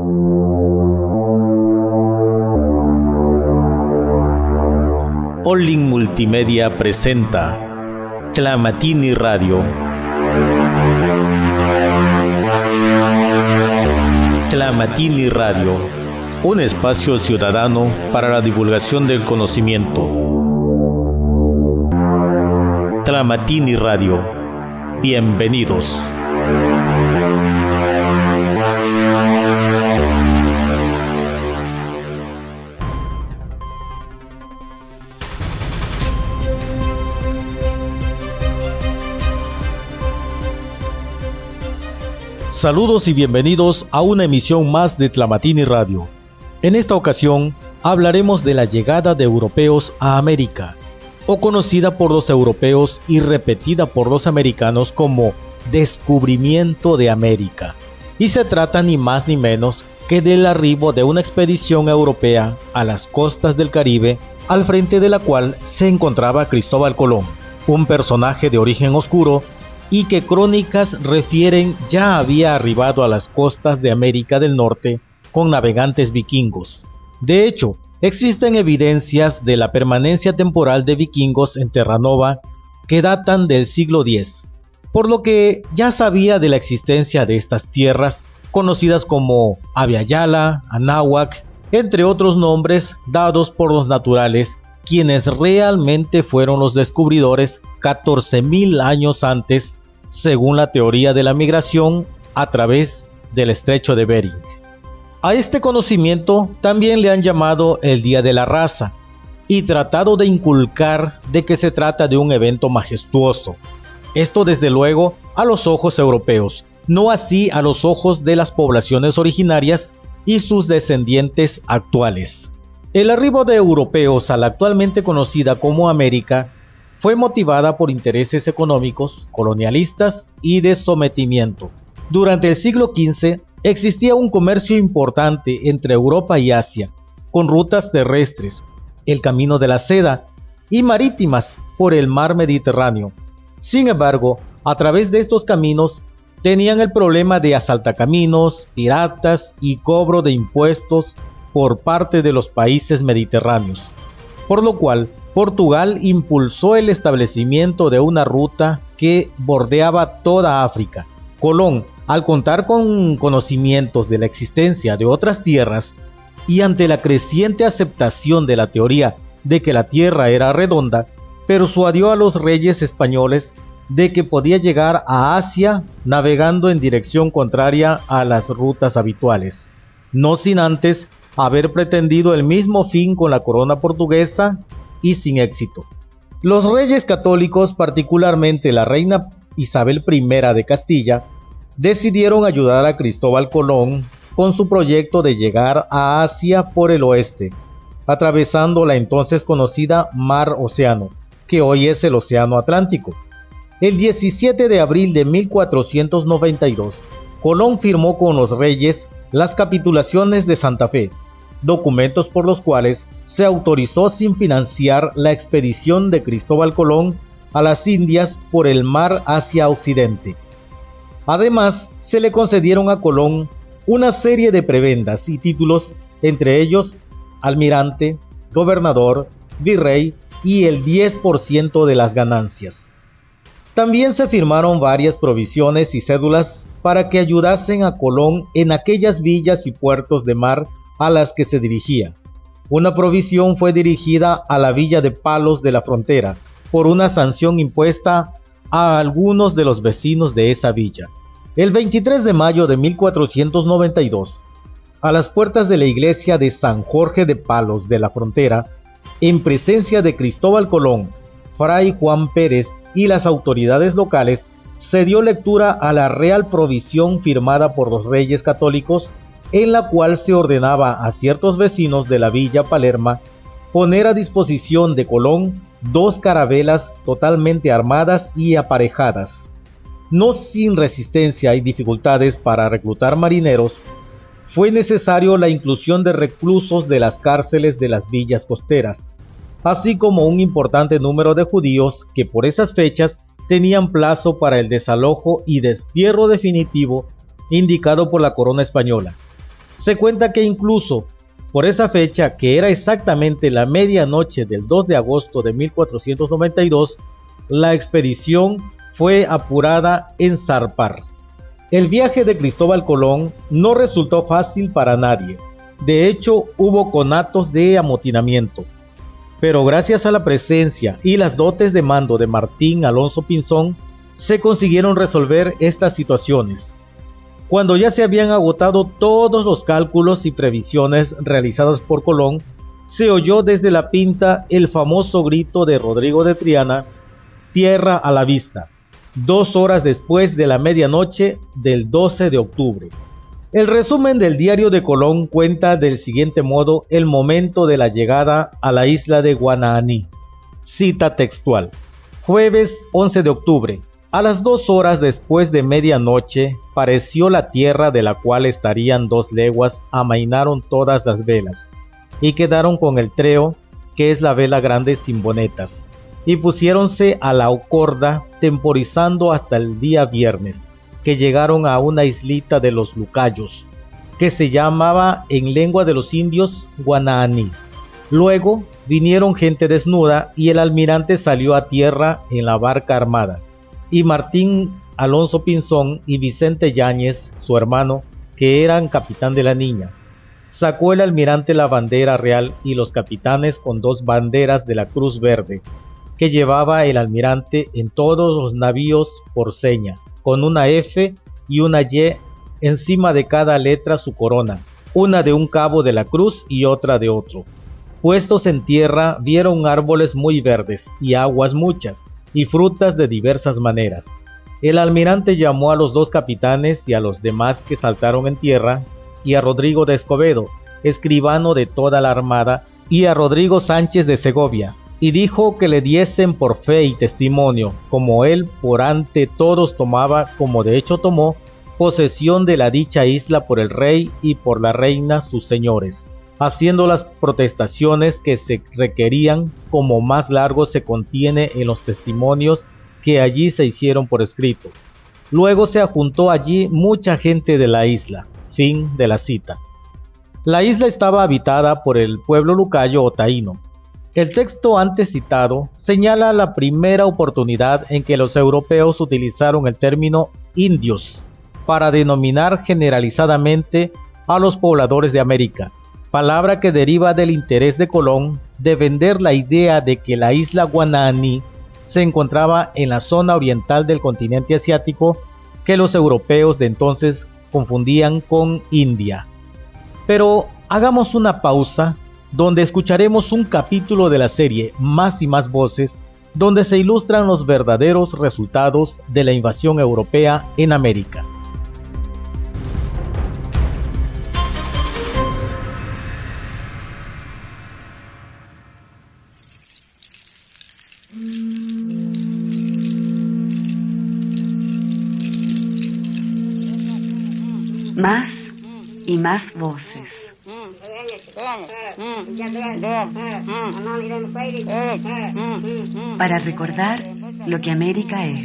Olin Multimedia presenta Tlamatini Radio. Tlamatini Radio, un espacio ciudadano para la divulgación del conocimiento. Tlamatini Radio, bienvenidos. Saludos y bienvenidos a una emisión más de Tlamatini Radio. En esta ocasión hablaremos de la llegada de europeos a América, o conocida por los europeos y repetida por los americanos como descubrimiento de América. Y se trata ni más ni menos que del arribo de una expedición europea a las costas del Caribe, al frente de la cual se encontraba Cristóbal Colón, un personaje de origen oscuro y que crónicas refieren ya había arribado a las costas de América del Norte con navegantes vikingos. De hecho, existen evidencias de la permanencia temporal de vikingos en Terranova que datan del siglo X, por lo que ya sabía de la existencia de estas tierras conocidas como Abya-Yala, Anáhuac, entre otros nombres dados por los naturales, quienes realmente fueron los descubridores 14.000 años antes, según la teoría de la migración a través del estrecho de Bering. A este conocimiento también le han llamado el Día de la Raza y tratado de inculcar de que se trata de un evento majestuoso. Esto desde luego a los ojos europeos, no así a los ojos de las poblaciones originarias y sus descendientes actuales. El arribo de europeos a la actualmente conocida como América fue motivada por intereses económicos, colonialistas y de sometimiento. Durante el siglo XV existía un comercio importante entre Europa y Asia, con rutas terrestres, el Camino de la Seda, y marítimas por el mar Mediterráneo. Sin embargo, a través de estos caminos tenían el problema de asaltacaminos, piratas y cobro de impuestos por parte de los países mediterráneos, por lo cual Portugal impulsó el establecimiento de una ruta que bordeaba toda África. Colón, al contar con conocimientos de la existencia de otras tierras y ante la creciente aceptación de la teoría de que la tierra era redonda, persuadió a los reyes españoles de que podía llegar a Asia navegando en dirección contraria a las rutas habituales, no sin antes haber pretendido el mismo fin con la corona portuguesa y sin éxito. Los reyes católicos, particularmente la reina Isabel I de Castilla, decidieron ayudar a Cristóbal Colón con su proyecto de llegar a Asia por el oeste, atravesando la entonces conocida Mar Océano, que hoy es el Océano Atlántico. El 17 de abril de 1492, Colón firmó con los reyes las capitulaciones de Santa Fe, documentos por los cuales se autorizó sin financiar la expedición de Cristóbal Colón a las Indias por el mar hacia Occidente. Además, se le concedieron a Colón una serie de prebendas y títulos, entre ellos almirante, gobernador, virrey y el 10% de las ganancias. También se firmaron varias provisiones y cédulas para que ayudasen a Colón en aquellas villas y puertos de mar a las que se dirigía. Una provisión fue dirigida a la villa de Palos de la Frontera por una sanción impuesta a algunos de los vecinos de esa villa. El 23 de mayo de 1492, a las puertas de la iglesia de San Jorge de Palos de la Frontera, en presencia de Cristóbal Colón, Fray Juan Pérez y las autoridades locales, se dio lectura a la real provisión firmada por los reyes católicos, en la cual se ordenaba a ciertos vecinos de la villa Palerma poner a disposición de Colón 2 carabelas totalmente armadas y aparejadas. No sin resistencia y dificultades para reclutar marineros, fue necesario la inclusión de reclusos de las cárceles de las villas costeras, así como un importante número de judíos que por esas fechas tenían plazo para el desalojo y destierro definitivo indicado por la corona española. Se cuenta que incluso por esa fecha, que era exactamente la medianoche del 2 de agosto de 1492, la expedición fue apurada en zarpar. El viaje de Cristóbal Colón no resultó fácil para nadie. De hecho, hubo conatos de amotinamiento. Pero gracias a la presencia y las dotes de mando de Martín Alonso Pinzón, se consiguieron resolver estas situaciones. Cuando ya se habían agotado todos los cálculos y previsiones realizadas por Colón, se oyó desde la Pinta el famoso grito de Rodrigo de Triana: tierra a la vista, 2 horas después de la medianoche del 12 de octubre. El resumen del diario de Colón cuenta del siguiente modo el momento de la llegada a la isla de Guanahani. Cita textual: jueves 11 de octubre. A las 2 horas después de medianoche, pareció la tierra de la cual estarían 2 leguas, amainaron todas las velas, y quedaron con el treo, que es la vela grande sin bonetas, y pusiéronse a la corda, temporizando hasta el día viernes, que llegaron a una islita de los Lucayos, que se llamaba en lengua de los indios Guanahani. Luego vinieron gente desnuda, y el almirante salió a tierra en la barca armada, y Martín Alonso Pinzón y Vicente Yáñez, su hermano, que eran capitán de la Niña. Sacó el almirante la bandera real y los capitanes con 2 banderas de la Cruz Verde, que llevaba el almirante en todos los navíos por seña, con una F y una Y encima de cada letra su corona, una de un cabo de la cruz y otra de otro. Puestos en tierra vieron árboles muy verdes y aguas muchas, y frutas de diversas maneras. El almirante llamó a los 2 capitanes y a los demás que saltaron en tierra, y a Rodrigo de Escobedo, escribano de toda la armada, y a Rodrigo Sánchez de Segovia, y dijo que le diesen por fe y testimonio, como él por ante todos tomaba, como de hecho tomó, posesión de la dicha isla por el rey y por la reina sus señores, haciendo las protestaciones que se requerían, como más largo se contiene en los testimonios que allí se hicieron por escrito. Luego se ajuntó allí mucha gente de la isla. Fin de la cita. La isla estaba habitada por el pueblo lucayo o taíno. El texto antes citado señala la primera oportunidad en que los europeos utilizaron el término indios para denominar generalizadamente a los pobladores de América, palabra que deriva del interés de Colón de vender la idea de que la isla Guanahani se encontraba en la zona oriental del continente asiático, que los europeos de entonces confundían con India. Pero hagamos una pausa, donde escucharemos un capítulo de la serie Más y Más Voces, donde se ilustran los verdaderos resultados de la invasión europea en América. Más y más voces. Para recordar lo que América es.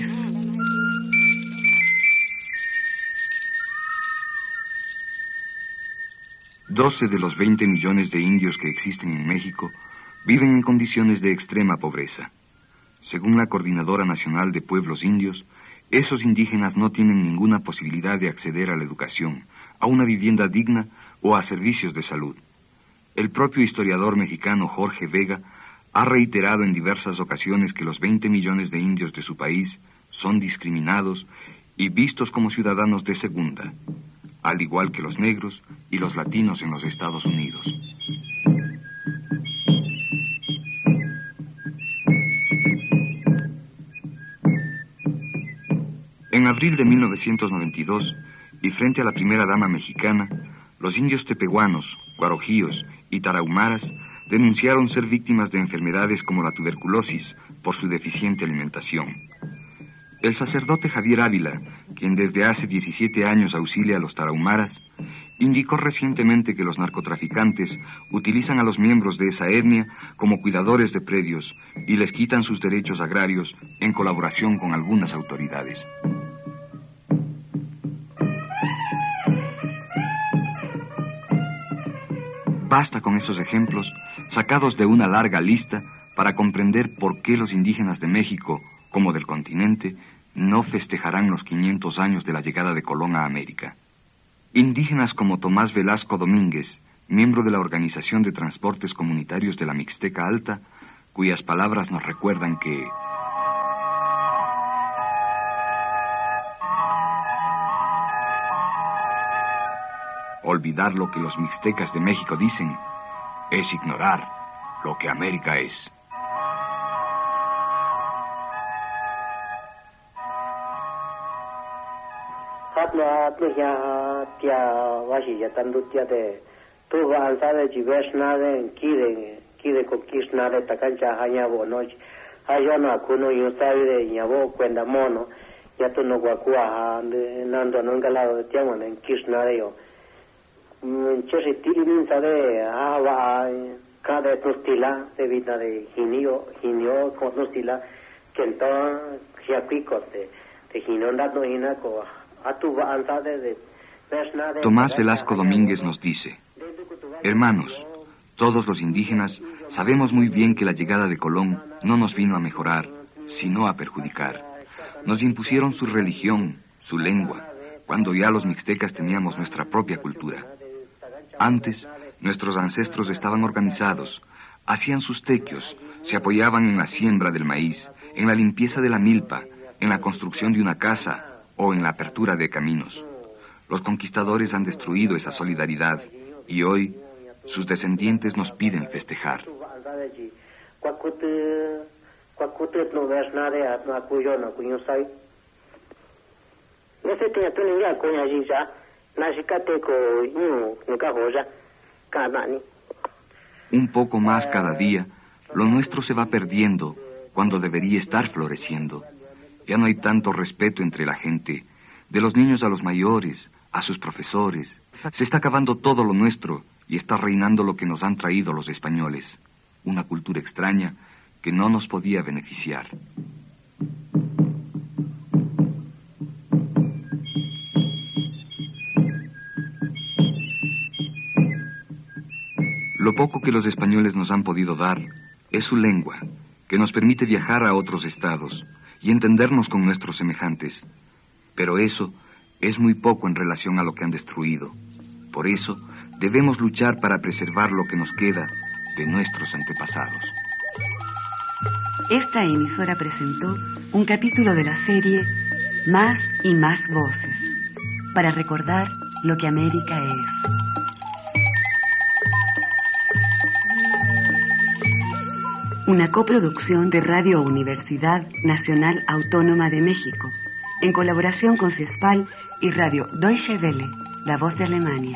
$12 de los 20 millones de indios que existen en México viven en condiciones de extrema pobreza. Según la Coordinadora Nacional de Pueblos Indios, esos indígenas no tienen ninguna posibilidad de acceder a la educación, a una vivienda digna o a servicios de salud. El propio historiador mexicano Jorge Vega ha reiterado en diversas ocasiones que los 20 millones de indios de su país son discriminados y vistos como ciudadanos de segunda, al igual que los negros y los latinos en los Estados Unidos. En abril de 1992, y frente a la primera dama mexicana, los indios tepehuanos, guarojíos y tarahumaras denunciaron ser víctimas de enfermedades como la tuberculosis por su deficiente alimentación. El sacerdote Javier Ávila, quien desde hace 17 años auxilia a los tarahumaras, indicó recientemente que los narcotraficantes utilizan a los miembros de esa etnia como cuidadores de predios y les quitan sus derechos agrarios en colaboración con algunas autoridades. Basta con esos ejemplos, sacados de una larga lista, para comprender por qué los indígenas de México, como del continente, no festejarán los 500 años de la llegada de Colón a América. Indígenas como Tomás Velasco Domínguez, miembro de la Organización de Transportes Comunitarios de la Mixteca Alta, cuyas palabras nos recuerdan que olvidar lo que los mixtecas de México dicen es ignorar lo que América es. Tomás Velasco Domínguez nos dice: hermanos, todos los indígenas sabemos muy bien que la llegada de Colón no nos vino a mejorar, sino a perjudicar. Nos impusieron su religión, su lengua, cuando ya los mixtecas teníamos nuestra propia cultura. Antes, nuestros ancestros estaban organizados, hacían sus tequios, se apoyaban en la siembra del maíz, en la limpieza de la milpa, en la construcción de una casa o en la apertura de caminos. Los conquistadores han destruido esa solidaridad y hoy sus descendientes nos piden festejar. Un poco más cada día, lo nuestro se va perdiendo cuando debería estar floreciendo. Ya no hay tanto respeto entre la gente, de los niños a los mayores, a sus profesores. Se está acabando todo lo nuestro y está reinando lo que nos han traído los españoles, una cultura extraña que no nos podía beneficiar. Lo poco que los españoles nos han podido dar es su lengua, que nos permite viajar a otros estados y entendernos con nuestros semejantes. Pero eso es muy poco en relación a lo que han destruido. Por eso debemos luchar para preservar lo que nos queda de nuestros antepasados. Esta emisora presentó un capítulo de la serie Más y Más Voces, para recordar lo que América es. Una coproducción de Radio Universidad Nacional Autónoma de México, en colaboración con CESPAL y Radio Deutsche Welle, la voz de Alemania.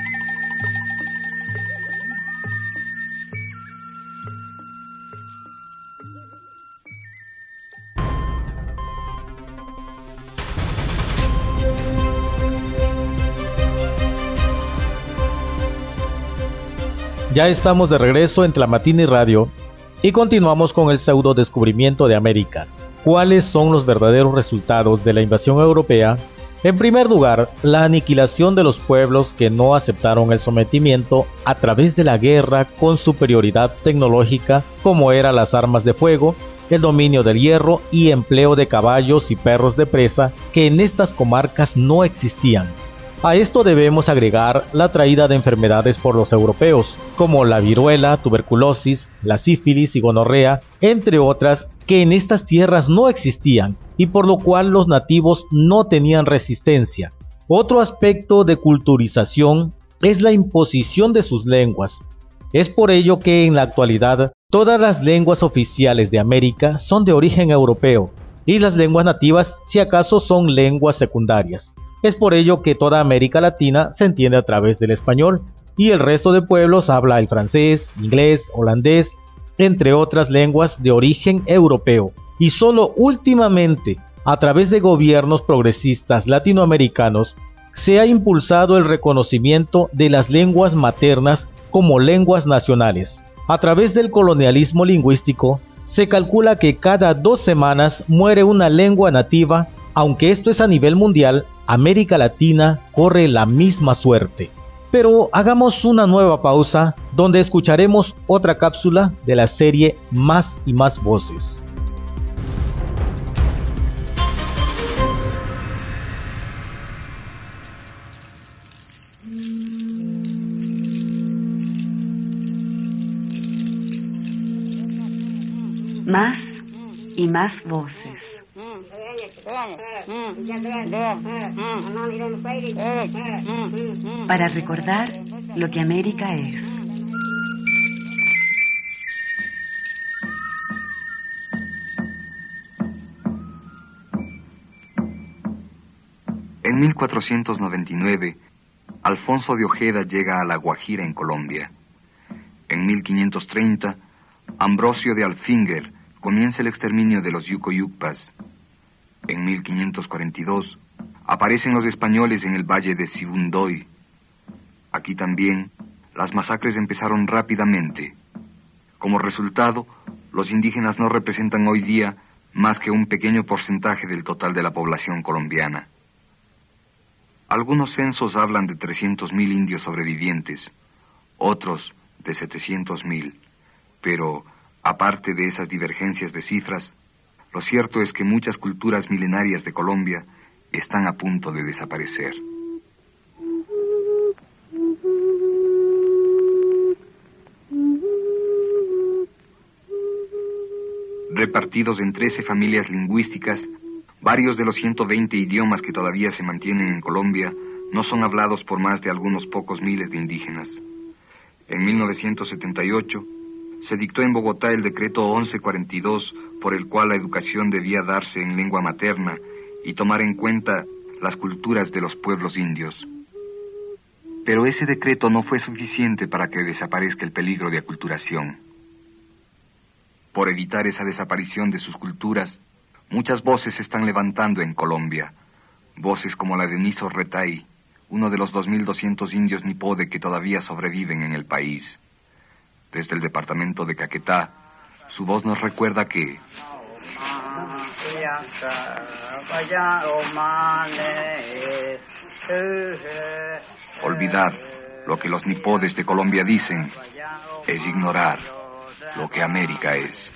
Ya estamos de regreso en Tlamatini Radio y continuamos con el pseudo descubrimiento de América. ¿Cuáles son los verdaderos resultados de la invasión europea? En primer lugar, la aniquilación de los pueblos que no aceptaron el sometimiento a través de la guerra con superioridad tecnológica, como eran las armas de fuego, el dominio del hierro y empleo de caballos y perros de presa que en estas comarcas no existían. A esto debemos agregar la traída de enfermedades por los europeos, como la viruela, tuberculosis, la sífilis y gonorrea, entre otras, que en estas tierras no existían y por lo cual los nativos no tenían resistencia. Otro aspecto de culturización es la imposición de sus lenguas. Es por ello que en la actualidad todas las lenguas oficiales de América son de origen europeo y las lenguas nativas si acaso son lenguas secundarias. Es por ello que toda América Latina se entiende a través del español y el resto de pueblos habla el francés, inglés, holandés, entre otras lenguas de origen europeo. Y solo últimamente, a través de gobiernos progresistas latinoamericanos, se ha impulsado el reconocimiento de las lenguas maternas como lenguas nacionales. A través del colonialismo lingüístico, se calcula que cada 2 semanas muere una lengua nativa. Aunque esto es a nivel mundial, América Latina corre la misma suerte. Pero hagamos una nueva pausa donde escucharemos otra cápsula de la serie Más y Más Voces. Más y más voces. Para recordar lo que América es. En 1499, Alfonso de Ojeda llega a La Guajira, en Colombia. En 1530, Ambrosio de Alfinger comienza el exterminio de los Yucoyucpas. En 1542, aparecen los españoles en el valle de Sibundoy. Aquí también, las masacres empezaron rápidamente. Como resultado, los indígenas no representan hoy día más que un pequeño porcentaje del total de la población colombiana. Algunos censos hablan de 300.000 indios sobrevivientes, otros de 700.000, pero, aparte de esas divergencias de cifras, lo cierto es que muchas culturas milenarias de Colombia están a punto de desaparecer. Repartidos en 13 familias lingüísticas, varios de los 120 idiomas que todavía se mantienen en Colombia no son hablados por más de algunos pocos miles de indígenas. En 1978, se dictó en Bogotá el decreto 1142, por el cual la educación debía darse en lengua materna y tomar en cuenta las culturas de los pueblos indios. Pero ese decreto no fue suficiente para que desaparezca el peligro de aculturación. Por evitar esa desaparición de sus culturas, muchas voces se están levantando en Colombia. Voces como la de Niso Retay, uno de los 2.200 indios nipode que todavía sobreviven en el país. Desde el departamento de Caquetá, su voz nos recuerda que olvidar lo que los nipodes de Colombia dicen es ignorar lo que América es.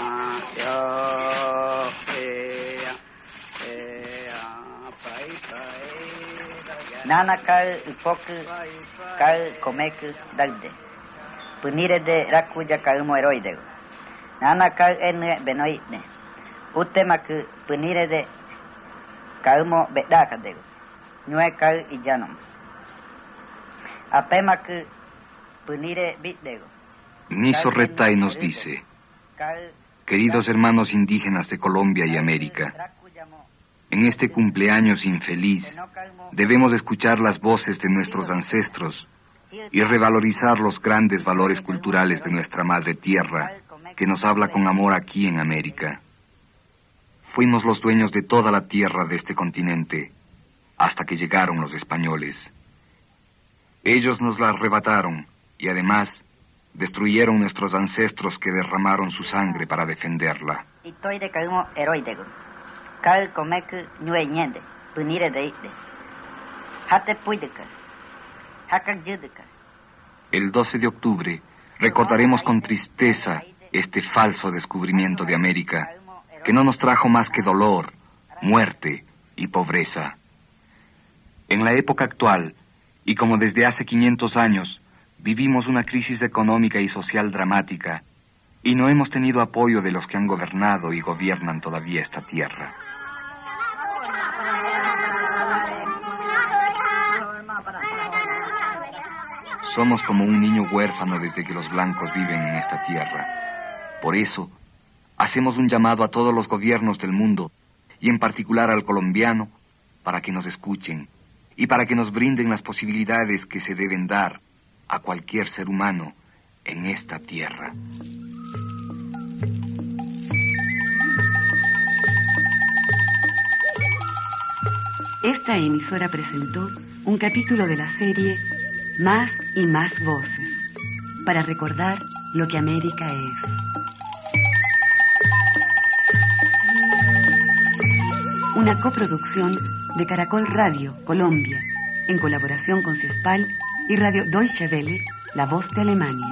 Nana kal upok kal komek dalde. Punire de rakuja kaumo heroidego. Nana kal en benoitne. Utemak punire de kaumo bedakadego. Nue kal ijanom. Apemak punire bitdego. Niso Retay nos dice: queridos hermanos indígenas de Colombia y América, en este cumpleaños infeliz debemos escuchar las voces de nuestros ancestros y revalorizar los grandes valores culturales de nuestra madre tierra, que nos habla con amor aquí en América. Fuimos los dueños de toda la tierra de este continente, hasta que llegaron los españoles. Ellos nos la arrebataron y además destruyeron nuestros ancestros que derramaron su sangre para defenderla. El 12 de octubre recordaremos con tristeza este falso descubrimiento de América, que no nos trajo más que dolor, muerte y pobreza. En la época actual, y como desde hace 500 años, vivimos una crisis económica y social dramática, y no hemos tenido apoyo de los que han gobernado y gobiernan todavía esta tierra. Somos como un niño huérfano desde que los blancos viven en esta tierra. Por eso, hacemos un llamado a todos los gobiernos del mundo, y en particular al colombiano, para que nos escuchen, y para que nos brinden las posibilidades que se deben dar a cualquier ser humano en esta tierra. Esta emisora presentó un capítulo de la serie Más y Más Voces, para recordar lo que América es. Una coproducción de Caracol Radio, Colombia, en colaboración con CIESPAL y Radio Deutsche Welle, la voz de Alemania.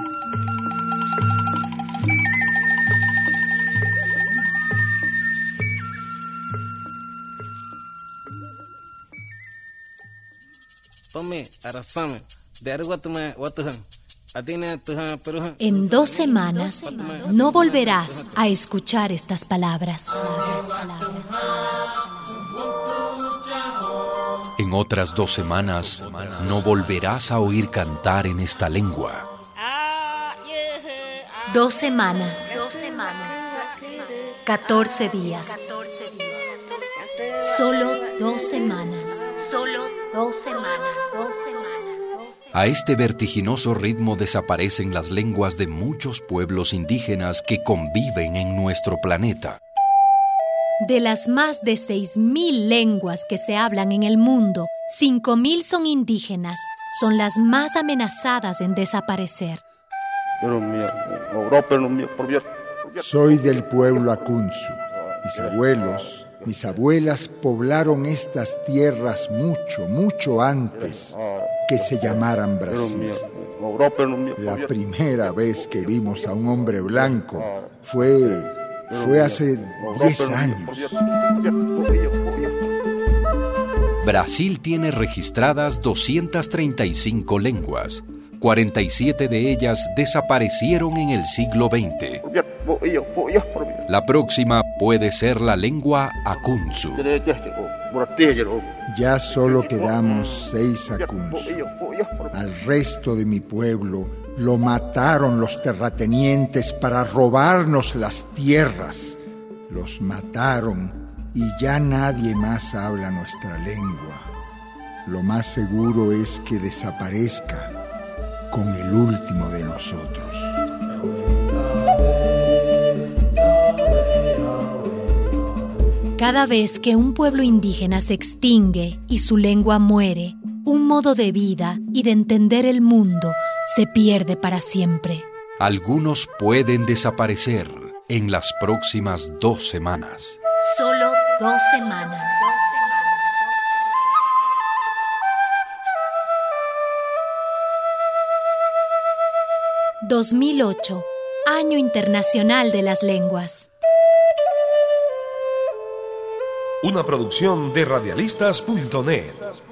En 2 semanas no volverás a escuchar estas palabras. En otras 2 semanas no volverás a oír cantar en esta lengua. 2 semanas. 14 días. Solo 2 semanas. Solo 2 semanas. A este vertiginoso ritmo desaparecen las lenguas de muchos pueblos indígenas que conviven en nuestro planeta. De las más de 6.000 lenguas que se hablan en el mundo, 5.000 son indígenas. Son las más amenazadas en desaparecer. Soy del pueblo Akunzu. Mis abuelas poblaron estas tierras mucho antes que se llamaran Brasil. La primera vez que vimos a un hombre blanco fue hace 10 años. Brasil tiene registradas 235 lenguas. 47 de ellas desaparecieron en el siglo XX. La próxima puede ser la lengua Akunzu. Ya solo quedamos 6 Akunzu. Al resto de mi pueblo lo mataron los terratenientes para robarnos las tierras. Los mataron y ya nadie más habla nuestra lengua. Lo más seguro es que desaparezca con el último de nosotros. Cada vez que un pueblo indígena se extingue y su lengua muere, un modo de vida y de entender el mundo se pierde para siempre. Algunos pueden desaparecer en las próximas 2 semanas. Solo 2 semanas. 2008, Año Internacional de las Lenguas. Una producción de radialistas.net.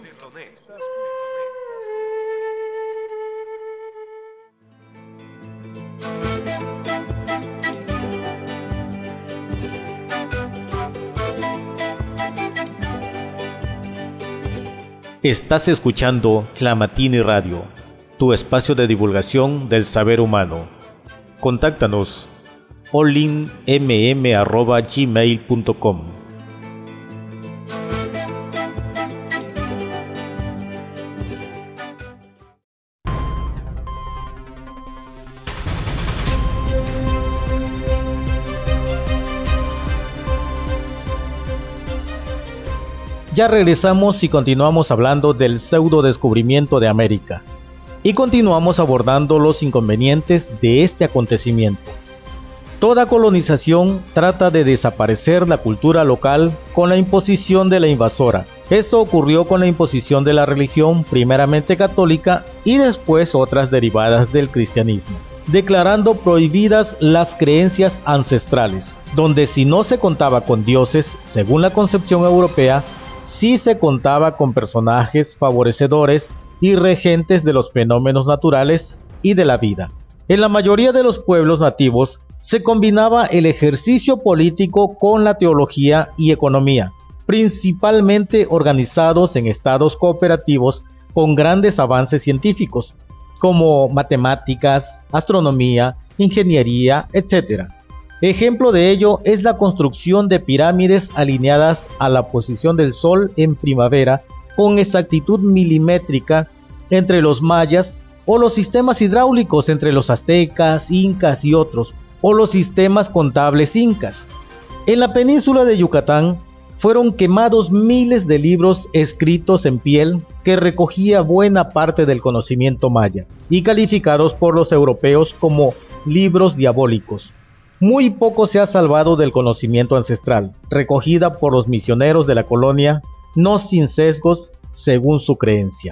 Estás escuchando Tlamatini Radio, tu espacio de divulgación del saber humano. Contáctanos olinmm@gmail.com. Ya regresamos y continuamos hablando del pseudo descubrimiento de América. Y continuamos abordando los inconvenientes de este acontecimiento. Toda colonización trata de desaparecer la cultura local con la imposición de la invasora. Esto ocurrió con la imposición de la religión primeramente católica y después otras derivadas del cristianismo, declarando prohibidas las creencias ancestrales, donde si no se contaba con dioses, según la concepción europea, sí se contaba con personajes favorecedores y regentes de los fenómenos naturales y de la vida. En la mayoría de los pueblos nativos se combinaba el ejercicio político con la teología y economía, principalmente organizados en estados cooperativos con grandes avances científicos, como matemáticas, astronomía, ingeniería, etc. Ejemplo de ello es la construcción de pirámides alineadas a la posición del sol en primavera con exactitud milimétrica entre los mayas, o los sistemas hidráulicos entre los aztecas, incas y otros, o los sistemas contables incas. En la península de Yucatán fueron quemados miles de libros escritos en piel que recogía buena parte del conocimiento maya y calificados por los europeos como libros diabólicos. Muy poco se ha salvado del conocimiento ancestral, recogida por los misioneros de la colonia, no sin sesgos según su creencia.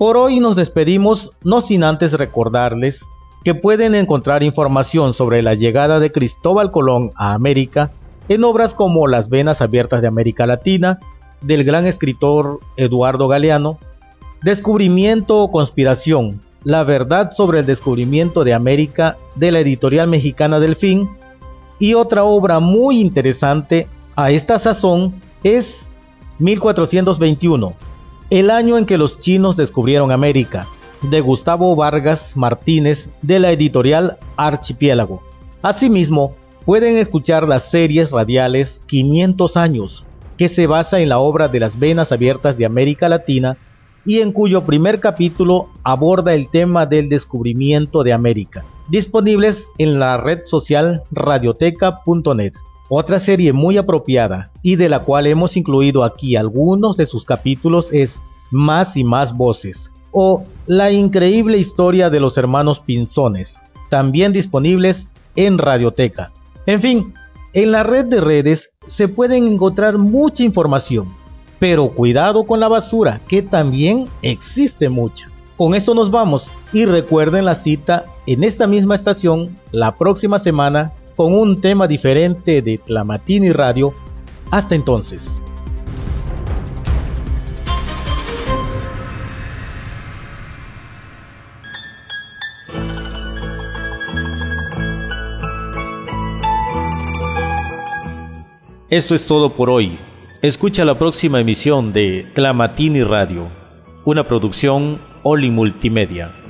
Por hoy nos despedimos, no sin antes recordarles que pueden encontrar información sobre la llegada de Cristóbal Colón a América en obras como Las Venas Abiertas de América Latina, del gran escritor Eduardo Galeano, Descubrimiento o Conspiración, la verdad sobre el descubrimiento de América, de la editorial mexicana Delfín, y otra obra muy interesante a esta sazón es 1421, el año en que los chinos descubrieron América, de Gustavo Vargas Martínez, de la editorial Archipiélago. Asimismo, pueden escuchar las series radiales 500 años, que se basa en la obra de Las Venas Abiertas de América Latina y en cuyo primer capítulo aborda el tema del descubrimiento de América, disponibles en la red social radioteca.net. Otra serie muy apropiada y de la cual hemos incluido aquí algunos de sus capítulos es Más y Más Voces, o La increíble historia de los hermanos Pinzones, también disponibles en Radioteca. En fin, en la red de redes se pueden encontrar mucha información, pero cuidado con la basura, que también existe mucha. Con esto nos vamos y recuerden la cita en esta misma estación la próxima semana con un tema diferente de Tlamatini Radio. Hasta entonces. Esto es todo por hoy. Escucha la próxima emisión de Tlamatini Radio, una producción Oli Multimedia.